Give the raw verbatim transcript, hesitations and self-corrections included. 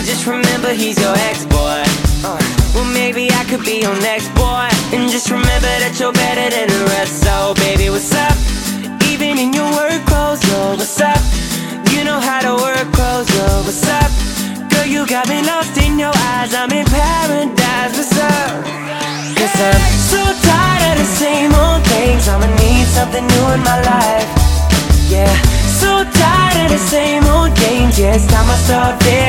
just remember he's your ex-boy. uh, Well, maybe I could be your next boy. And just remember that you're better than the rest. So baby, what's up? Even in your work clothes, yo, what's up? You know how to work clothes, yo, what's up? Girl, you got me lost in your eyes, I'm in paradise, what's up? Cause I'm so tired of the same old things, I'ma need something new in my life. Yeah, so tired of the same old games, yeah, it's time I start feeling